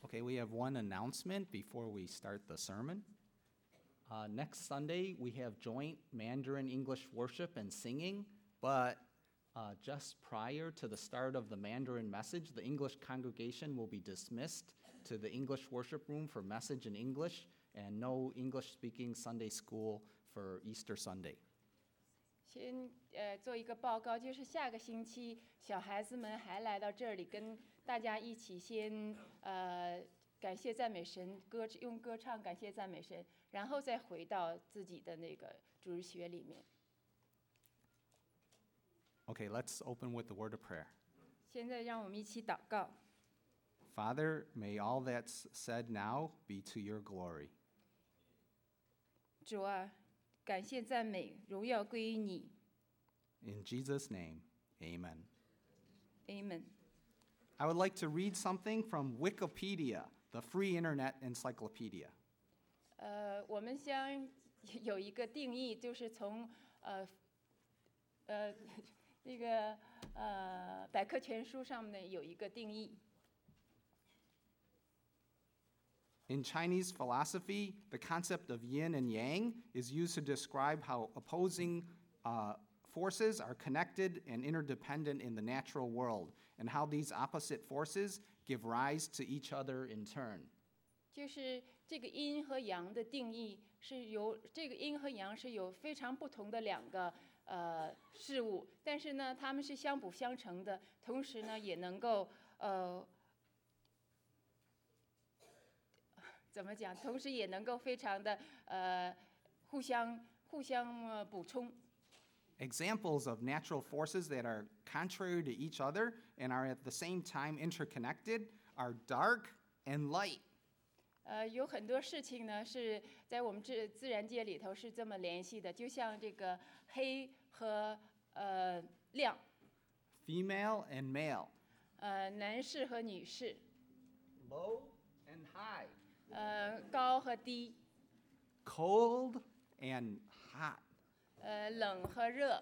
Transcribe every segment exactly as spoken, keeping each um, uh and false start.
Okay, we have one announcement before we start the sermon. Uh, next Sunday, we have joint Mandarin English worship and singing, but uh, just prior to the start of the Mandarin message, the English congregation will be dismissed to the English worship room for message in English, and no English-speaking Sunday school for Easter Sunday. 先呃做一个报告，就是下个星期小孩子们还来到这里跟大家一起先呃感谢赞美神，歌用歌唱感谢赞美神，然后再回到自己的那个主日学里面。 Okay, let's open with the word of prayer. 现在让我们一起祷告。 Father, may all that's said now be to your glory. 主啊，感谢赞美，荣耀归于你。 In Jesus' name, amen. Amen。 I would like to read something from Wikipedia, the free internet encyclopedia. 呃，我们将有一个定义，就是从呃呃那个呃百科全书上面有一个定义。 In Chinese philosophy, the concept of yin and yang is used to describe how opposing uh, forces are connected and interdependent in the natural world, and how these opposite forces give rise to each other in turn. 就是这个阴和阳的定义是由这个阴和阳是有非常不同的两个呃事物，但是呢，它们是相辅相成的，同时呢，也能够呃怎么讲？同时也能够非常的呃互相互相呃补充。 Examples of natural forces that are contrary to each other and are at the same time interconnected are dark and light. 呃，有很多事情呢是在我们自自然界里头是这么联系的，就像这个黑和呃亮， Female and male. 呃男士和女士， Low and high. 呃高和低， Cold and hot. 呃冷和热。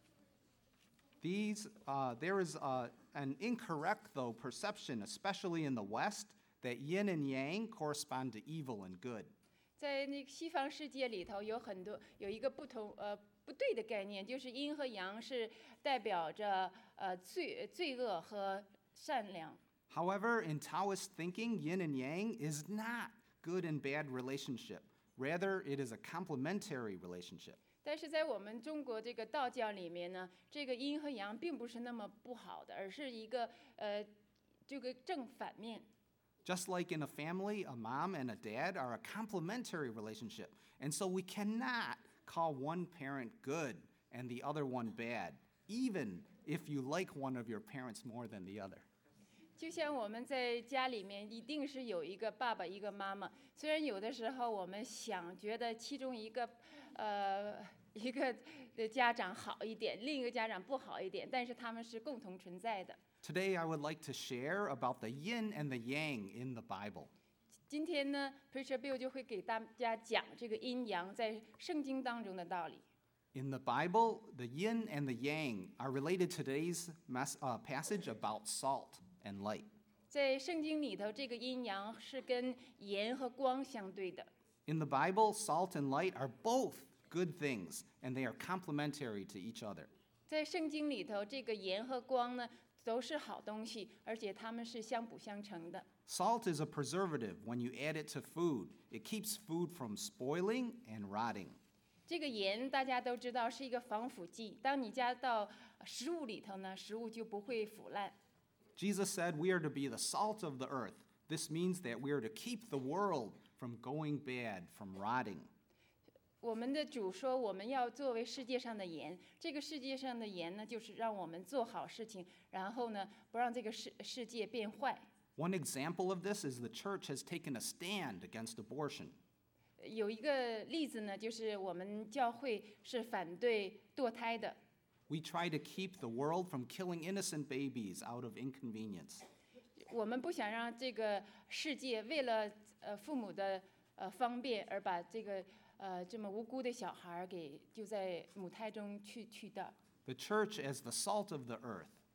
These, uh, there is uh, an incorrect, though, perception, especially in the West, that yin and yang correspond to evil and good. 在那个西方世界里头，有很多有一个不同呃不对的概念，就是阴和阳是代表着呃罪罪恶和善良。 However, in Taoist thinking, yin and yang is not good and bad relationship. Rather, it is a complementary relationship. 但是在我们中国这个道教里面呢，这个阴和阳并不是那么不好的，而是一个呃这个正反面。 Just like in a family, a mom and a dad are a complementary relationship. And so we cannot call one parent good and the other one bad, even if you like one of your parents more than the other. 就像我们在家里面一定是有一个爸爸一个妈妈，虽然有的时候我们想觉得其中一个呃一个家长好一点，另一个家长不好一点，但是他们是共同存在的。 Today, I would like to share about the yin and the yang in the Bible. 今天呢 ，Preacher Bill 就会给大家讲这个阴阳在圣经当中的道理。 In the Bible, the yin and the yang are related to today's mas- uh, passage about salt and light. 在圣经里头，这个阴阳是跟盐和光相对的。 In the Bible, salt and light are both good things, and they are complementary to each other. 在圣经里头，这个盐和光呢都是好东西，而且它们是相辅相成的。 Salt is a preservative. When you add it to food, it keeps food from spoiling and rotting. 这个盐大家都知道是一个防腐剂，当你加到食物里头呢，食物就不会腐烂。 Jesus said we are to be the salt of the earth. This means that we are to keep the world from going bad, from rotting. 我们的主说，我们要作为世界上的盐。这个世界上的盐呢，就是让我们做好事情，然后呢，不让这个世世界变坏。 One example of this is the church has taken a stand against abortion. 有一个例子呢，就是我们教会是反对堕胎的。 We try to keep the world from killing innocent babies out of inconvenience. 我们不想让这个世界为了呃父母的呃方便而把这个呃这么无辜的小孩给就在母胎中去去掉。 The church, as the salt of the earth,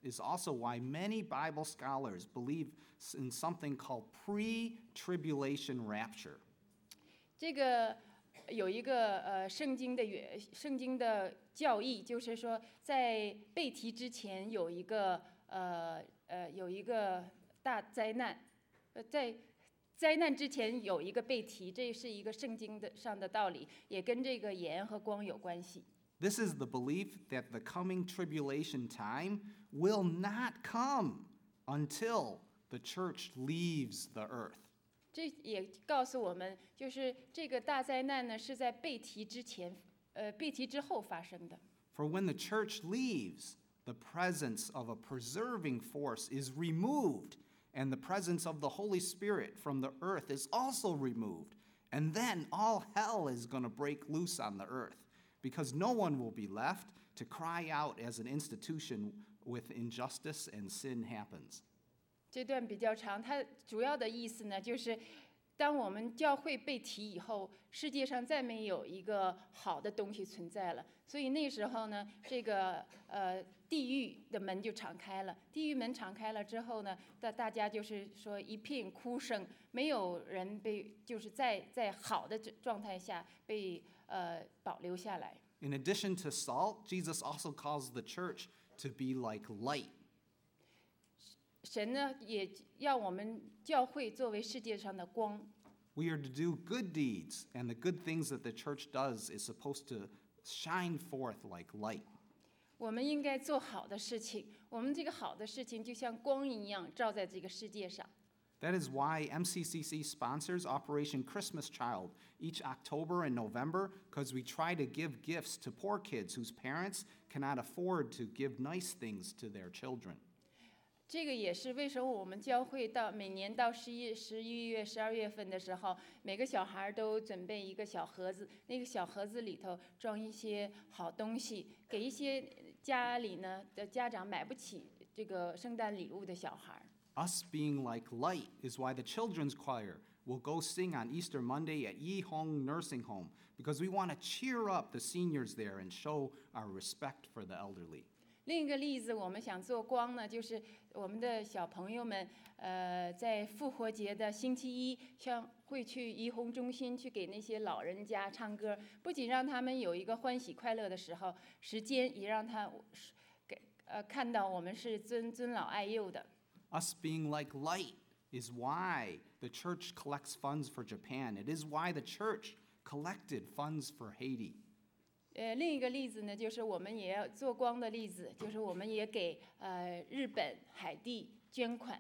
is also why many Bible scholars believe in something called pre-tribulation rapture. 这个有一个呃圣经的原圣经的教义，就是说在被提之前有一个呃呃有一个大灾难，呃在灾难之前有一个被提，这是一个圣经的上的道理，也跟这个盐和光有关系。 This is the belief that the coming tribulation time will not come until the church leaves the earth. 这也告诉我们，就是这个大灾难呢是在被提之前，呃被提之后发生的。 For when the church leaves, the presence of a preserving force is removed, and the presence of the Holy Spirit from the earth is also removed. And then all hell is going to break loose on the earth, because no one will be left to cry out as an institution with injustice and sin happens. 这段比较长，它主要的意思呢，就是当我们教会被提以后，世界上再没有一个好的东西存在了，所以那时候呢，这个呃地狱的门就敞开了。地狱门敞开了之后呢，大大家就是说一片哭声，没有人被就是在在好的状态下被呃保留下来。 In addition to salt, Jesus also calls the church to be like light. 神呢，也要我们教会作为世界上的光。 We are to do good deeds, and the good things that the church does is supposed to shine forth like light. 我们应该做好的事情，我们这个好的事情就像光一样照在这个世界上。 That is why M C C C sponsors Operation Christmas Child each October and November, because we try to give gifts to poor kids whose parents cannot afford to give nice things to their children. 这个也是为什么我们教会到每年到十一、十一月、十二月份的时候，每个小孩都准备一个小盒子，那个小盒子里头装一些好东西，给一些家里呢的家长买不起这个圣诞礼物的小孩。 Us being like light is why the children's choir will go sing on Easter Monday at Yi Hong Nursing Home, because we want to cheer up the seniors there and show our respect for the elderly. 另一个例子，我们想做光呢，就是我们的小朋友们，呃，在复活节的星期一，像会去怡红中心去给那些老人家唱歌，不仅让他们有一个欢喜快乐的时候，时间也让他给呃看到我们是尊尊老爱幼的。 Us being like light is why the church collects funds for Japan. It is why the church collected funds for Haiti. 呃，另一个例子呢，就是我们也要做光的例子，就是我们也给呃日本、海地捐款。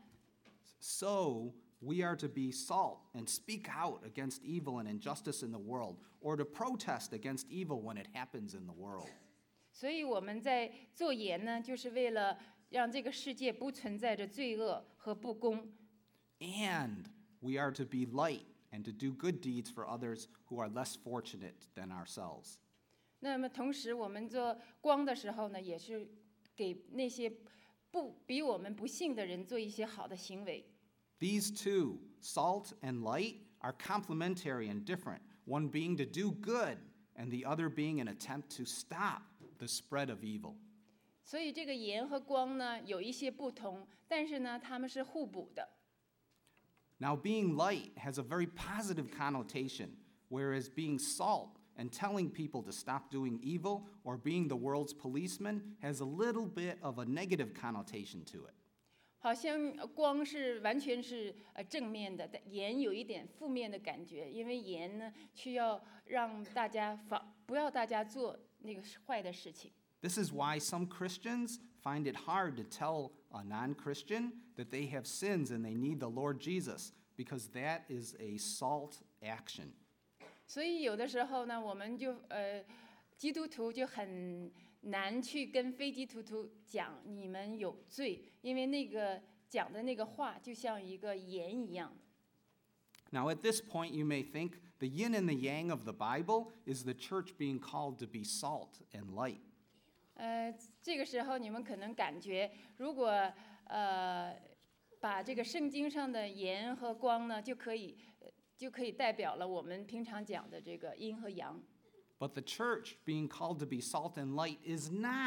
So we are to be salt and speak out against evil and injustice in the world, or to protest against evil when it happens in the world. 所以我们在做盐呢，就是为了让这个世界不存在着罪恶和不公。 And we are to be light and to do good deeds for others who are less fortunate than ourselves. 那么同时，我们做光的时候呢，也是给那些不比我们不幸的人做一些好的行为。 These two, salt and light, are complementary and different, one being to do good and the other being an attempt to stop the spread of evil. 所以这个盐和光呢有一些不同，但是呢，它们是互补的。 Now, being light has a very positive connotation, whereas being salt and telling people to stop doing evil or being the world's policeman has a little bit of a negative connotation to it. 好像光是完全是呃正面的，但盐有一点负面的感觉，因为盐呢需要让大家防，不要大家做那个坏的事情。 This is why some Christians find it hard to tell a non-Christian that they have sins and they need the Lord Jesus, because that is a salt action. 所以有的时候呢，我们就呃，基督徒就很难去跟非基督徒讲你们有罪，因为那个讲的那个话就像一个盐一样。 Now, at this point, you may think the yin and the yang of the Bible is the church being called to be salt and light. 呃，这个时候你们可能感觉，如果呃把这个圣经上的盐和光呢，就可以。就可以代表了我们平常讲的这个阴和阳。 But the church being called to be salt and light is not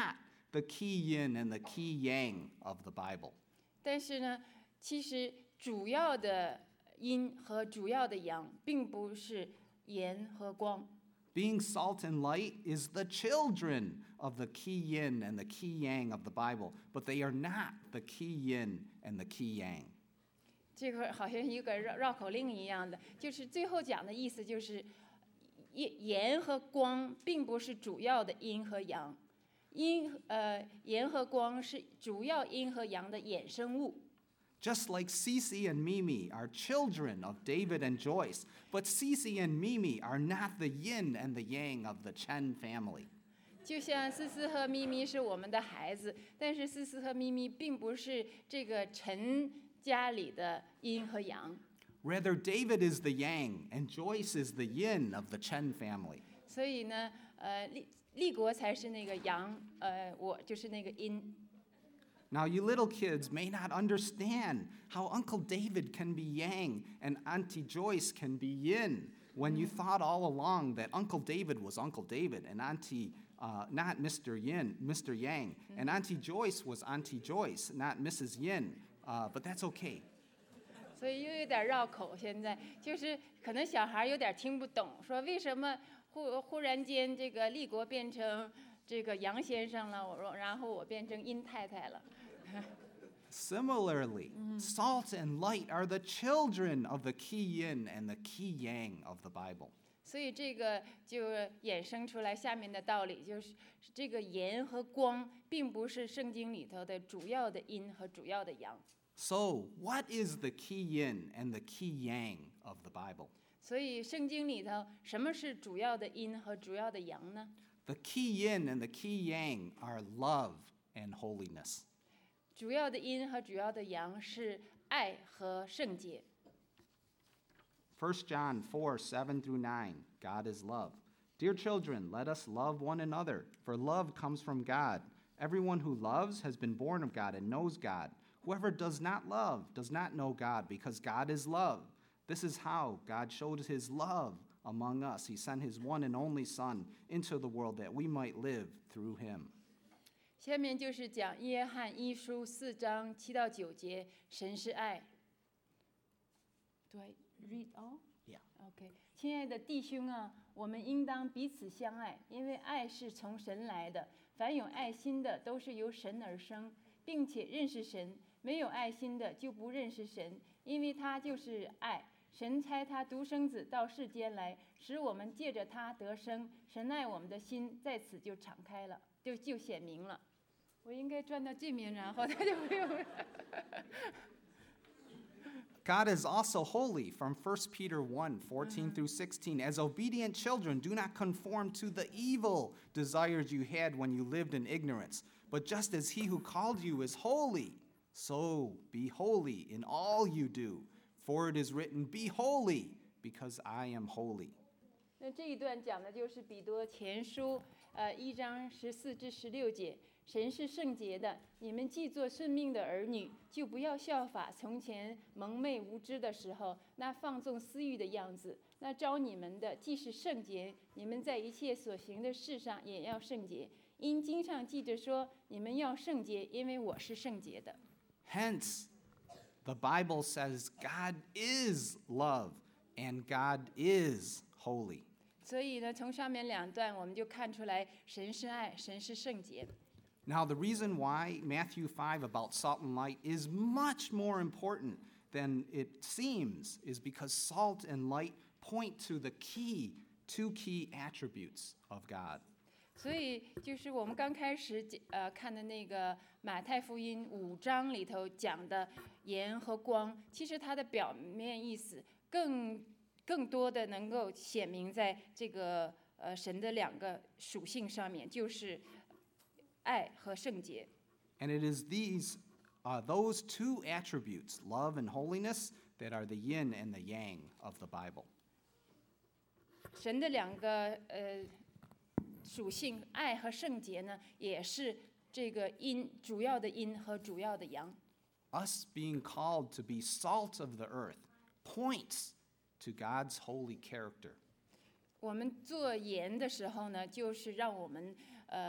the key yin and the key yang of the Bible. 但是呢，其实主要的阴和主要的阳，并不是盐和光。 Being salt and light is the children of the key yin and the key yang of the Bible, but they are not the key yin and the key yang. 这个好像一个绕绕口令一样的，就是最后讲的意思就是，盐盐和光并不是主要的阴和阳，阴呃盐和光是主要阴和阳的衍生物。 Just like Cece and Mimi are children of David and Joyce, but Cece and Mimi are not the yin and the yang of the Chen family. 就像思思和咪咪是我们的孩子，但是思思和咪咪并不是这个陈家里的阴和阳。 Rather, David is the yang and Joyce is the yin of the Chen family. 所以呢，呃，立立国才是那个阳，呃，我就是那个阴。 Now, you little kids may not understand how Uncle David can be yang and Auntie Joyce can be yin when you thought all along that Uncle David was Uncle David and Auntie, uh, not Mister Yin, Mister Yang, and Auntie Joyce was Auntie Joyce, not Missus Yin. Uh, but that's okay. 所以又有点绕口，现在就是可能小孩有点听不懂，说为什么忽忽然间这个立国变成这个杨先生了，我说然后我变成殷太太了。 Similarly, salt and light are the children of the key yin and the key yang of the Bible. 所以这个就衍生出来下面的道理，就是这个盐和光并不是圣经里头的主要的阴和主要的阳。 So, what is the key yin and the key yang of the Bible? 所以圣经里头什么是主要的阴和主要的阳呢？ The key yin and the key yang are love and holiness. 主要的阴和主要的阳是爱和圣洁。 First John four, seven through nine, God is love. Dear children, let us love one another, for love comes from God. Everyone who loves has been born of God and knows God. Whoever does not love does not know God, because God is love. This is how God showed his love among us. He sent his one and only Son into the world that we might live through him. 下面就是讲约翰一书四章七到九节，神是爱。Do I read all? Yeah. OK， 亲爱的弟兄啊，我们应当彼此相爱，因为爱是从神来的。凡有爱心的，都是由神而生，并且认识神；没有爱心的，就不认识神，因为他就是爱。神差他独生子到世间来，使我们借着他得生。神爱我们的心在此就敞开了，就就显明了。我应该转到这面，然后他就不用了。 God is also holy from First Peter one, fourteen through sixteen. As obedient children, do not conform to the evil desires you had when you lived in ignorance. But just as he who called you is holy, so be holy in all you do. For it is written, be holy, because I am holy. 那这一段讲的就是彼得前书，呃，一章十四至十六节。神是圣洁的，你们既做顺命的儿女，就不要效法从前蒙昧无知的时候那放纵私欲的样子。那招你们的既是圣洁，你们在一切所行的事上也要圣洁。因经上记着说，你们要圣洁，因为我是圣洁的。 Hence, the Bible says God is love and God is holy. 所以呢，从上面两段我们就看出来，神是爱，神是圣洁。 Now, the reason why Matthew five about salt and light is much more important than it seems is because salt and light point to the key, two key attributes of God. 所以就是我们刚开始呃看的那个马太福音五章里头讲的盐和光，其实它的表面意思更更多的能够显明在这个呃神的两个属性上面，就是爱和圣洁。 And it is these, uh, those two attributes, love and holiness, that are the yin and the yang of the Bible. 神的两个呃属性，爱和圣洁呢，也是这个阴主要的阴和主要的阳。 Us being called to be salt of the earth points to God's holy character. 我们做盐的时候呢，就是让我们呃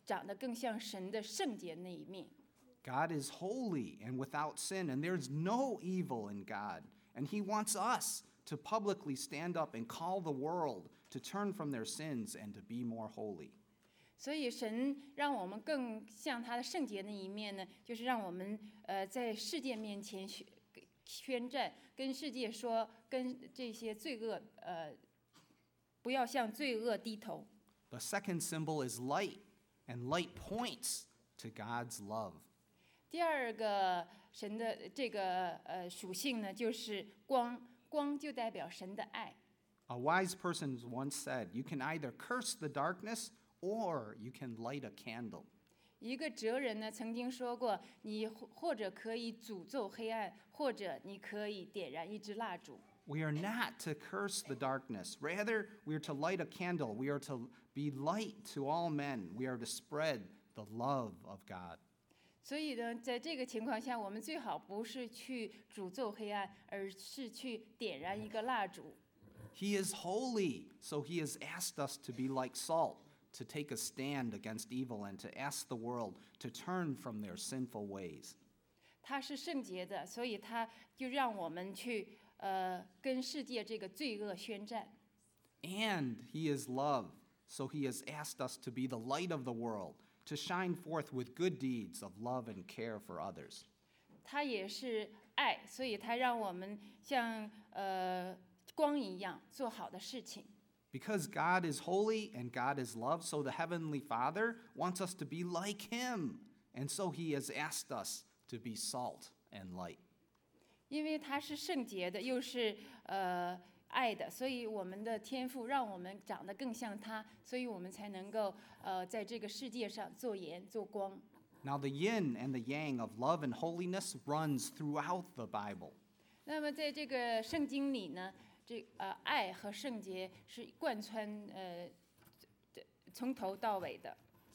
长得更像神的圣洁那一面。 God is holy and without sin, and there's no evil in God. And he wants us to publicly stand up and call the world to turn from their sins and to be more holy. 所以神让我们更像他的圣洁那一面呢，就是让我们呃在世界面前宣宣战，跟世界说，跟这些罪恶呃不要向罪恶低头。 The second symbol is light, and light points to God's love. 第二个神的这个呃属性呢，就是光，光就代表神的爱。 A wise person once said, "You can either curse the darkness or you can light a candle." 一个哲人呢曾经说过，你或者可以诅咒黑暗，或者你可以点燃一支蜡烛。 We are not to curse the darkness. Rather, we are to light a candle. We are to be light to all men. We are to spread the love of God. 所以呢，在这个情况下，我们最好不是去诅咒黑暗，而是去点燃一个蜡烛。 He is holy, so he has asked us to be like salt, to take a stand against evil and to ask the world to turn from their sinful ways. 他是圣洁的，所以他就让我们去呃跟世界这个罪恶宣战。 And he is love, so he has asked us to be the light of the world, to shine forth with good deeds of love and care for others. 他也是爱，所以他让我们像呃光一样做好的事情。 Because God is holy and God is love, so the Heavenly Father wants us to be like him. And so he has asked us to be salt and light. 因为他是圣洁的，又是呃爱的，所以我们的天父让我们长得更像他，所以我们才能够呃在这个世界上做盐做光。 Now the yin and the yang of love and holiness runs throughout the Bible. 那么在这个圣经里呢，这呃爱和圣洁是贯穿呃从头到尾的。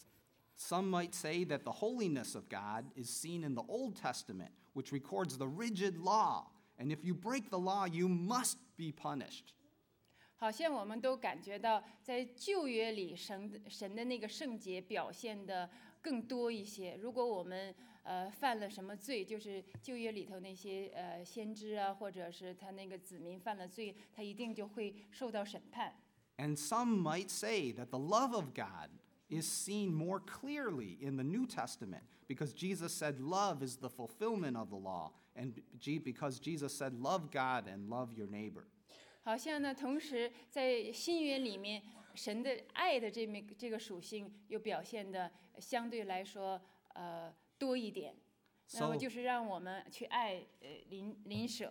Some might say that the holiness of God is seen in the Old Testament, which records the rigid law, and if you break the law, you must be punished. 好像我们都感觉到，在旧约里神的神的那个圣洁表现的更多一些。如果我们呃犯了什么罪，就是旧约里头那些呃先知啊，或者是他那个子民犯了罪，他一定就会受到审判。 And some might say that the love of God is seen more clearly in the New Testament because Jesus said love is the fulfillment of the law, and because Jesus said love God and love your neighbor. 好像呢，同时在新约里面，神的爱的这面这个属性又表现的相对来说呃多一点。那么就是让我们去爱呃邻邻舍。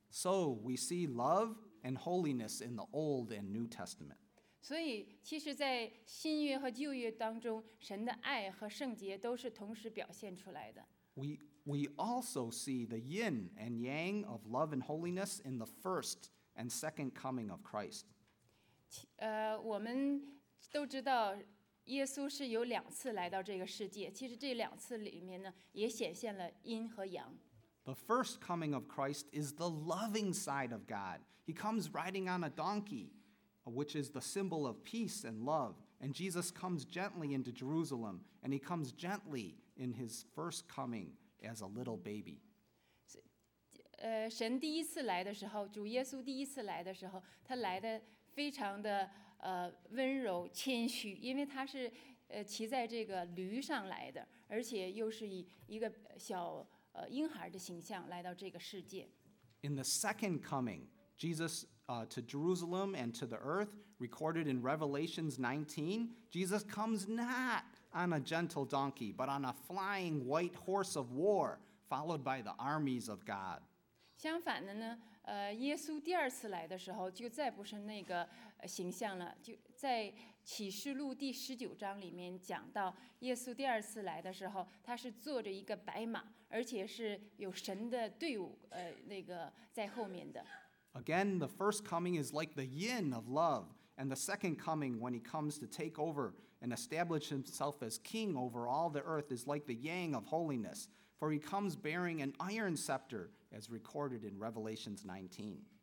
So we see love and holiness in the Old and New Testament. 所以，其实，在新约和旧约当中，神的爱和圣洁都是同时表现出来的。 We, we also see the yin and yang of love and holiness in the first and second coming of Christ. 呃，我们都知道，耶稣是有两次来到这个世界。其实这两次里面呢，也显现了阴和阳。 The first coming of Christ is the loving side of God. He comes riding on a donkey, which is the symbol of peace and love. And Jesus comes gently into Jerusalem, and he comes gently in his first coming as a little baby. 呃，神第一次来的时候，主耶稣第一次来的时候，他来的非常的呃温柔谦虚，因为他是呃骑在这个驴上来的，而且又是以一个小呃婴孩的形象来到这个世界。 In the second coming, Jesus uh, to Jerusalem and to the earth, recorded in Revelations nineteen, Jesus comes not on a gentle donkey, but on a flying white horse of war, followed by the armies of God. 相反的呢，呃，耶稣第二次来的时候，就再不是那个形象了。就在启示录第十九章里面讲到，耶稣第二次来的时候，他是坐着一个白马，而且是有神的队伍，呃，那个在后面的。 Again, the first coming is like the yin of love, and the second coming, when he comes to take over and establish himself as king over all the earth, is like the yang of holiness, for he comes bearing an iron scepter, as recorded in Revelations nineteen.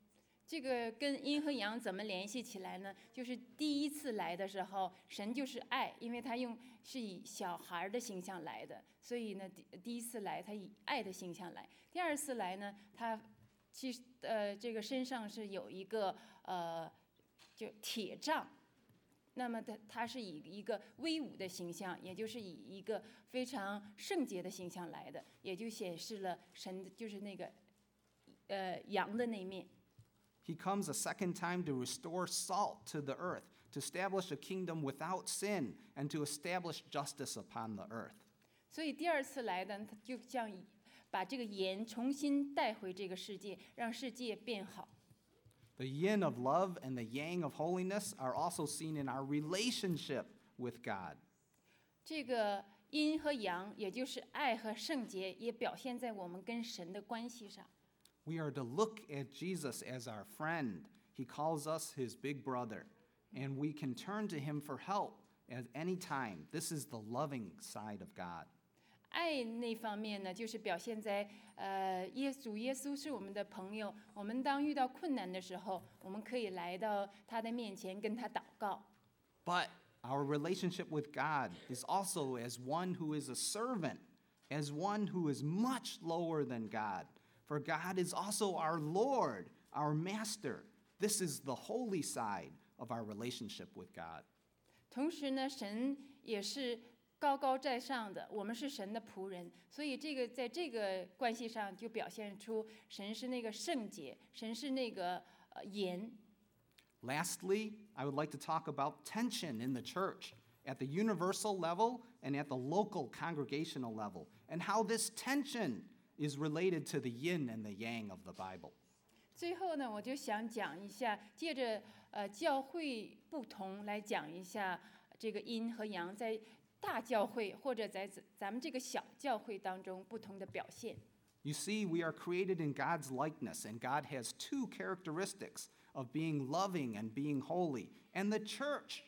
这个跟阴和阳怎么联系起来呢？就是第一次来的时候，神就是爱，因为他用是以小孩的形象来的，所以呢，第第一次来他以爱的形象来。第二次来呢，他其实呃这个身上是有一个呃就铁杖，那么他他是以一个威武的形象，也就是以一个非常圣洁的形象来的，也就显示了神的就是那个呃阳的那一面。 He comes a second time to restore salt to the earth, to establish a kingdom without sin, and to establish justice upon the earth. 所以第二次来的，他就像把这个盐重新带回这个世界，让世界变好。 The yin of love and the yang of holiness are also seen in our relationship with God. 这个阴和阳，也就是爱和圣洁，也表现在我们跟神的关系上。 We are to look at Jesus as our friend. He calls us his big brother, and we can turn to him for help at any time. This is the loving side of God. 爱那方面呢，就是表现在呃，耶主耶稣是我们的朋友，我们当遇到困难的时候，我们可以来到他的面前跟他祷告。 But our relationship with God is also as one who is a servant, as one who is much lower than God. For God is also our Lord, our Master. This is the holy side of our relationship with God. 同时呢，神也是高高在上的，我们是神的仆人，所以这个在这个关系上就表现出神是那个圣洁，神是那个呃盐。 Lastly, I would like to talk about tension in the church at the universal level and at the local congregational level, and how this tension is related to the yin and the yang of the Bible. 最后呢，我就想讲一下，借着呃教会不同来讲一下这个阴和阳在大教会或者在咱们这个小教会当中不同的表现。 You see, we are created in God's likeness, and God has two characteristics of being loving and being holy, and the church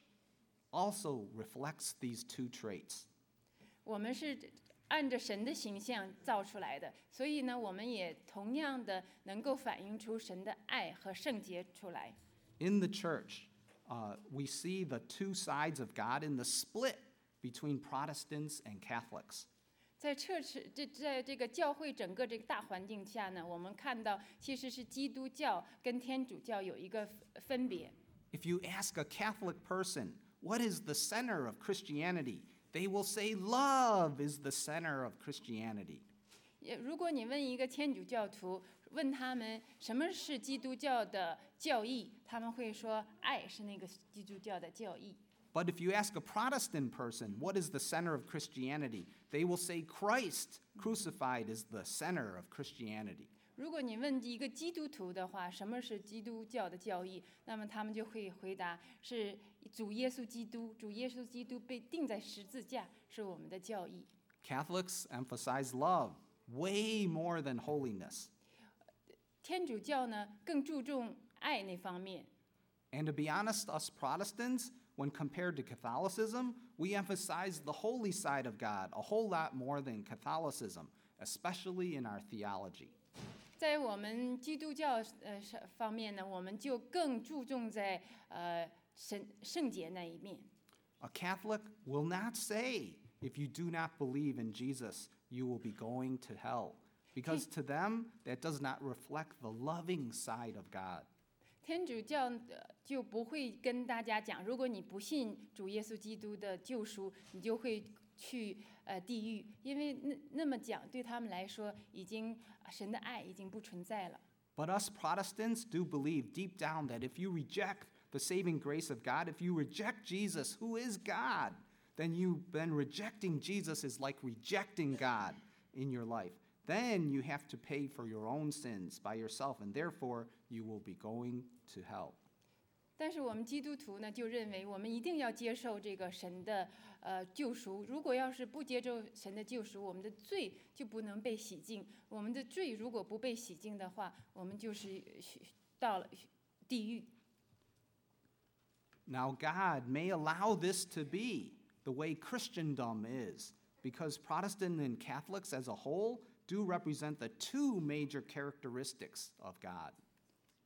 also reflects these two traits. 我们是按着神的形象造出来的，所以呢，我们也同样的能够反映出神的爱和圣洁出来。 In the church, uh, we see the two sides of God in the split between Protestants and Catholics. 在测试这在这个教会整个这个大环境下呢，我们看到其实是基督教跟天主教有一个分别。 If you ask a Catholic person, what is the center of Christianity? They will say love is the center of Christianity. 如果你问一个天主教徒，问他们什么是基督教的教义，他们会说爱是那个基督教的教义。 But if you ask a Protestant person, what is the center of Christianity? They will say Christ crucified is the center of Christianity. 如果你问一个基督徒的话，什么是基督教的教义，那么他们就会回答是主耶稣基督，主耶稣基督被钉在十字架是我们的教义。 Catholics emphasize love way more than holiness. 天主教呢更注重爱那方面。 And to be honest, us Protestants, when compared to Catholicism, we emphasize the holy side of God a whole lot more than Catholicism, especially in our theology. 在我们基督教呃方面呢，我们就更注重在呃神圣洁那一面。 A Catholic will not say, if you do not believe in Jesus, you will be going to hell, because to them, that does not reflect the loving side of God. 天主教就不会跟大家讲，如果你不信主耶稣基督的救赎，你就会去呃地狱，因为那那么讲对他们来说，已经神的爱已经不存在了。 But us Protestants do believe deep down that if you reject the saving grace of God, if you reject Jesus, who is God, then you then rejecting Jesus is like rejecting God in your life. Then you have to pay for your own sins by yourself, and therefore you will be going to hell. 但是我们基督徒呢，就认为我们一定要接受这个神的呃救赎。如果要是不接受神的救赎，我们的罪就不能被洗净。我们的罪如果不被洗净的话，我们就是到了地狱。 Now God may allow this to be the way Christendom is, because Protestant and Catholics as a whole do represent the two major characteristics of God.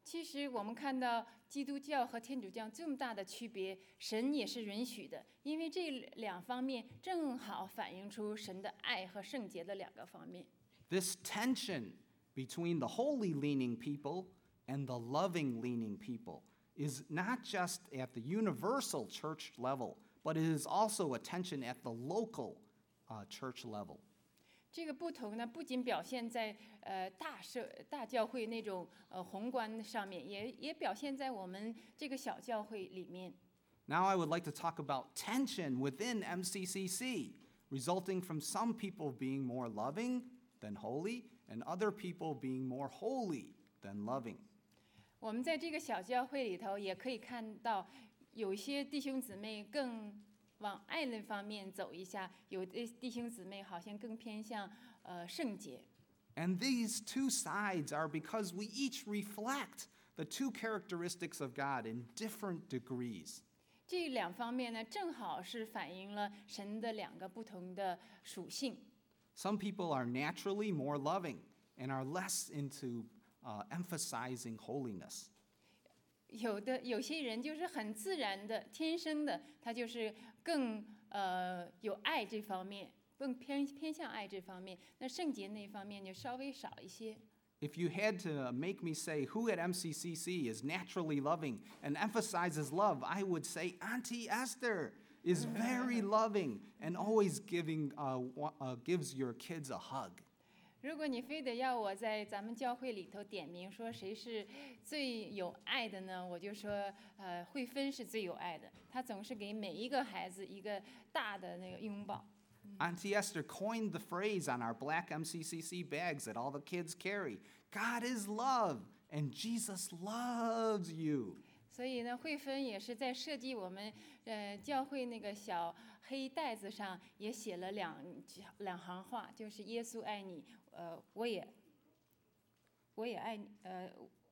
其实我们看到基督教和天主教这么大的区别，神也是允许的，因为这两方面正好反映出神的爱和圣洁的两个方面。 This tension between the holy leaning people and the loving leaning people is not just at the universal church level, but it is also a tension at the local uh, church level. 这个不同呢，不仅表现在呃大社大教会那种呃宏观上面，也也表现在我们这个小教会里面。 Now I would like to talk about tension within M C C C, resulting from some people being more loving than holy, and other people being more holy than loving. 我们在这个小教会里头，也可以看到有一些弟兄姊妹更往爱那方面走一下，有的弟兄姊妹好像更偏向呃圣洁。 And these two sides are because we each reflect the two characteristics of God in different degrees. 这两方面呢，正好是反映了神的两个不同的属性。 Some people are naturally more loving and are less into uh, emphasizing holiness. 有的有些人就是很自然的、天生的，他就是更呃有爱这方面，更偏偏向爱这方面。那圣洁那方面就稍微少一些。 If you had to make me say who at M C C C is naturally loving and emphasizes love, I would say Auntie Esther is very loving and always giving uh, uh, gives your kids a hug. 如果你非得要我在咱们教会里头点名说谁是最有爱的呢？我就说，呃，慧芬是最有爱的，她总是给每一个孩子一个大的那个拥抱。 Auntie Esther coined the phrase on our black M C C C bags that all the kids carry. God is love, and Jesus loves you. 所以呢，慧芬也是在设计我们呃教会那个小黑袋子上也写了两两行话，就是耶稣爱你，呃，我也我也爱你，呃，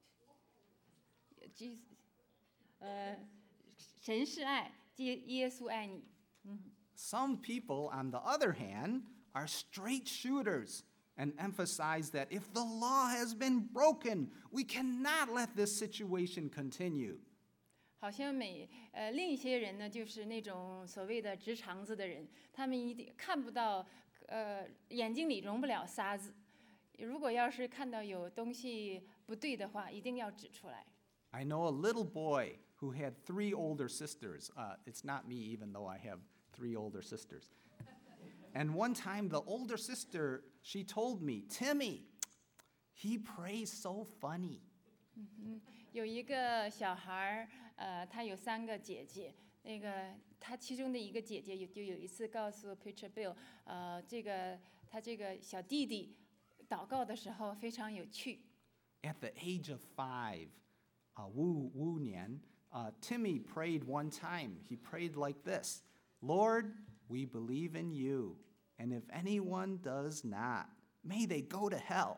基呃，神是爱，耶耶稣爱你。嗯。 Some people, on the other hand, are straight shooters and emphasize that if the law has been broken, we cannot let this situation continue. 好像每呃另一些人呢，就是那种所谓的直肠子的人，他们一定看不到，呃，眼睛里容不了沙子。如果要是看到有东西不对的话，一定要指出来。 I know a little boy who had three older sisters. Uh, it's not me, even though I have three older sisters. And one time, the older sister, she told me, Timmy, he prays so funny. 嗯，有一个小孩儿，呃，他有三个姐姐，那个他其中的一个姐姐有就有一次告诉 Preacher Bill， 呃，这个他这个小弟弟祷告的时候非常有趣。 At the age of five, uh, Wu, Wu Nian, uh, Timmy prayed one time. He prayed like this, Lord, we believe in you, and if anyone does not, may they go to hell.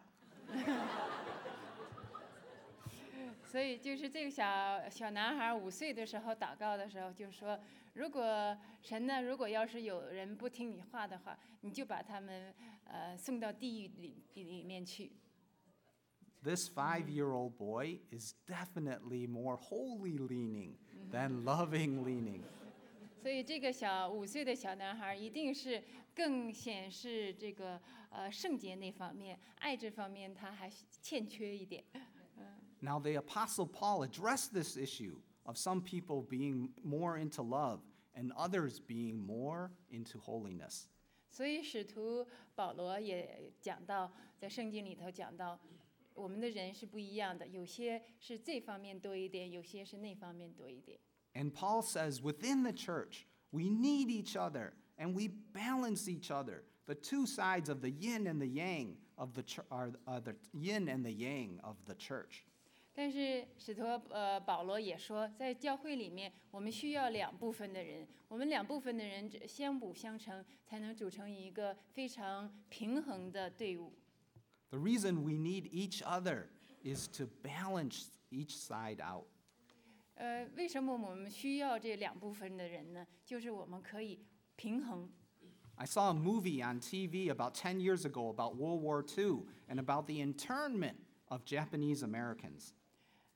所以就是这个小小男孩五岁的时候祷告的时候，就说：如果神呢，如果要是有人不听你话的话，你就把他们呃送到地狱里里面去。 This five-year-old boy is definitely more holy leaning than loving leaning. 所以这个小五岁的小男孩一定是更显示这个呃圣洁那方面，爱这方面他还欠缺一点。 Now, the Apostle Paul addressed this issue of some people being more into love and others being more into holiness. 所以使徒保罗也讲到，在圣经里头讲到，我们的人是不一样的，有些是这方面多一点，有些是那方面多一点。 And Paul says within the church, we need each other and we balance each other. The two sides of the yin and the yang of the ch- are, are the yin and the yang of the church. 但是使徒呃保罗也说，在教会里面，我们需要两部分的人，我们两部分的人相辅相成，才能组成一个非常平衡的队伍。 The reason we need each other is to balance each side out. 呃，为什么我们需要这两部分的人呢？就是我们可以平衡。 I saw a movie on T V about ten years ago about World War Two and about the internment of Japanese Americans.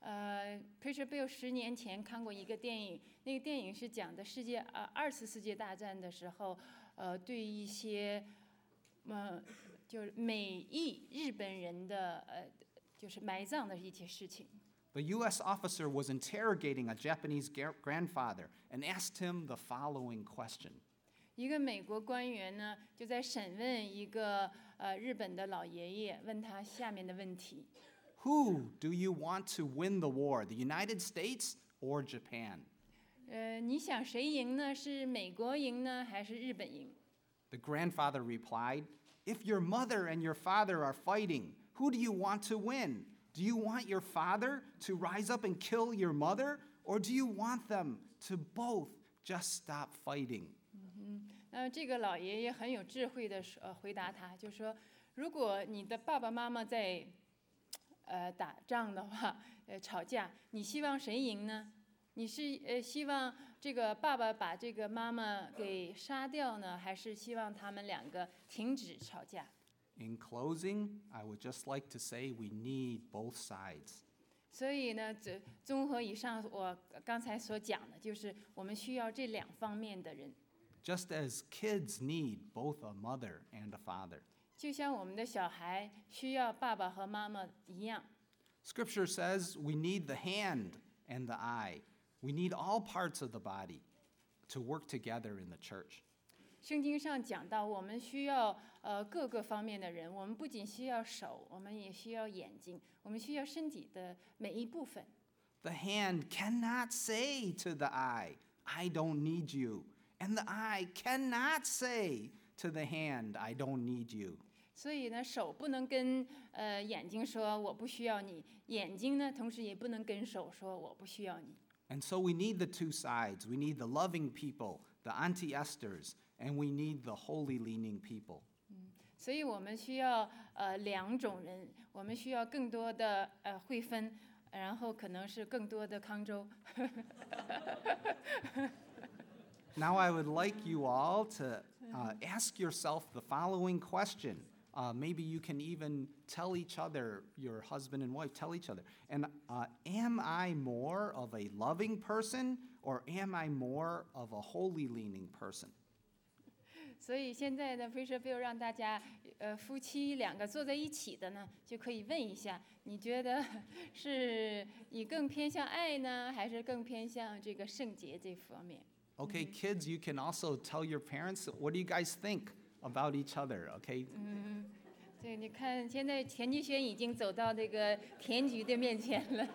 呃 Preacher Bill 十年前看过一个电影，那个电影是讲的世界呃二次世界大战的时候，呃，对一些呃就是美裔日本人的呃就是埋葬的一些事情。 The U S officer was interrogating a Japanese gar- grandfather and asked him the following question. 一个美国官员呢，就在审问一个呃日本的老爷爷，问他下面的问题。 Who do you want to win the war, the United States or Japan? 呃，你想谁赢呢？是美国赢呢，还是日本赢？ The grandfather replied, If your mother and your father are fighting, who do you want to win? Do you want your father to rise up and kill your mother? Or do you want them to both just stop fighting? 那这个老爷爷很有智慧的呃回答他，就说：如果你的爸爸妈妈在呃打仗的话，呃吵架，你希望谁赢呢？你是呃希望这个爸爸把这个妈妈给杀掉呢，还是希望他们两个停止吵架？ In closing, I would just like to say we need both sides. 所以呢，这综合以上我刚才所讲的，就是我们需要这两方面的人。 Just as kids need both a mother and a father. 就像我们的小孩需要爸爸和妈妈一样。 Scripture says we need the hand and the eye. We need all parts of the body to work together in the church. 圣经上讲到，我们需要呃各个方面的人，我们不仅需要手，我们也需要眼睛，我们需要身体的每一部分。 The hand cannot say to the eye, I don't need you. And the eye cannot say to the hand, I don't need you. 所以呢，手不能跟呃眼睛说我不需要你，眼睛呢，同时也不能跟手说我不需要你。 And so we need the two sides. We need the loving people, the Auntie Esthers, and we need the holy leaning people. 所以我们需要呃两种人，我们需要更多的呃慧芬，然后可能是更多的康州。 Now I would like you all to uh, ask yourself the following question. Uh, maybe you can even tell each other, your husband and wife, tell each other. And uh, am I more of a loving person or am I more of a holy leaning person? 所以现在呢 Preacher Bill 让大家呃夫妻两个坐在一起的呢，就可以问一下，你觉得是你更偏向爱呢，还是更偏向这个圣洁这方面？ Okay, kids, you can also tell your parents, what do you guys think about each other, okay? 对，你看现在田季轩已经走到这个田菊的面前了。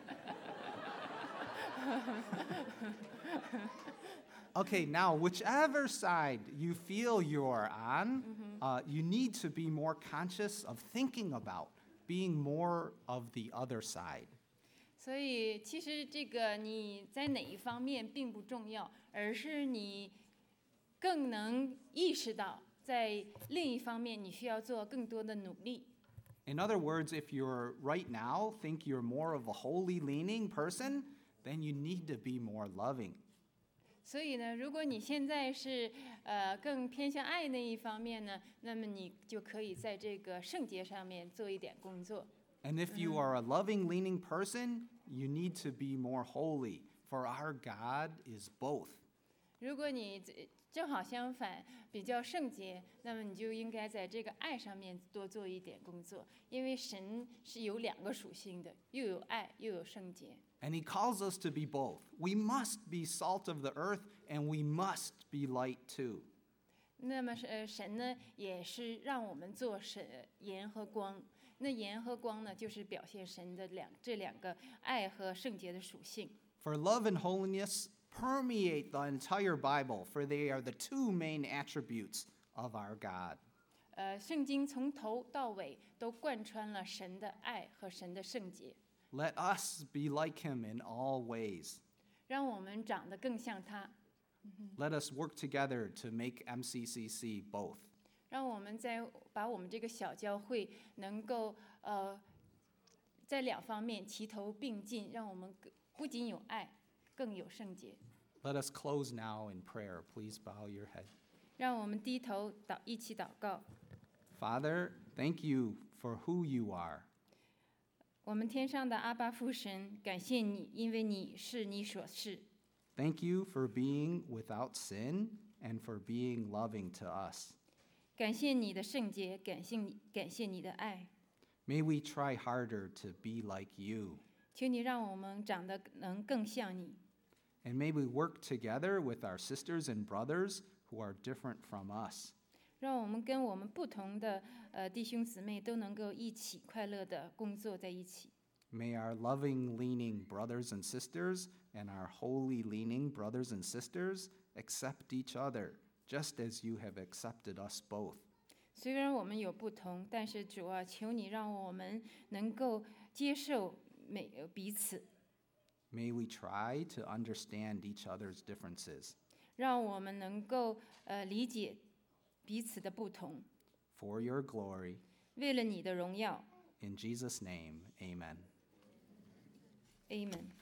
Okay, now whichever side you feel you're on, uh, you need to be more conscious of thinking about being more of the other side. 所以其实这个你在哪一方面并不重要，而是你更能意识到，在另一方面你需要做更多的努力。 In other words, if you're right now think you're more of a holy leaning person, then you need to be more loving. 所以呢，如果你现在是呃更偏向爱那一方面呢，那么你就可以在这个圣洁上面做一点工作。 And if you are a loving leaning person, you need to be more holy, for our God is both. 如果你这正好相反，比较圣洁，那么你就应该在这个爱上面多做一点工作，因为神是有两个属性的，又有爱，又有圣洁。 And he calls us to be both. We must be salt of the earth, and we must be light too. 那么是呃神呢，也是让我们做神盐和光。那盐和光呢，就是表现神的两这两个爱和圣洁的属性。 For love and holiness permeate the entire Bible, for they are the two main attributes of our God. 呃，圣经从头到尾都贯穿了神的爱和神的圣洁， Let us be like him in all ways. 让我们长得更像他。 Let us work together to make M C C C both. 让我们在把我们这个小教会能够呃，在两方面齐头并进，让我们更不仅有爱，更有圣洁。 Let us close now in prayer. Please bow your head. 让我们低头祷，一起祷告。 Father, thank you for who you are. 我们天上的阿爸父神，感谢你，因为你是你所是。 Thank you for being without sin and for being loving to us. 感谢你的圣洁，感谢你，感谢你的爱。 May we try harder to be like you. 求你让我们长得能更像你， And may we work together with our sisters and brothers who are different from us. 让我们跟我们不同的呃弟兄姊妹都能够一起快乐的工作在一起。 May our loving, leaning brothers and sisters and our holy, leaning brothers and sisters accept each other, just as you have accepted us both. 虽然我们有不同，但是主啊，求你让我们能够接受每呃彼此， May we try to understand each other's differences. 让我们能够呃理解彼此的不同， For your glory, 为了你的荣耀。 in Jesus' name, amen. Amen。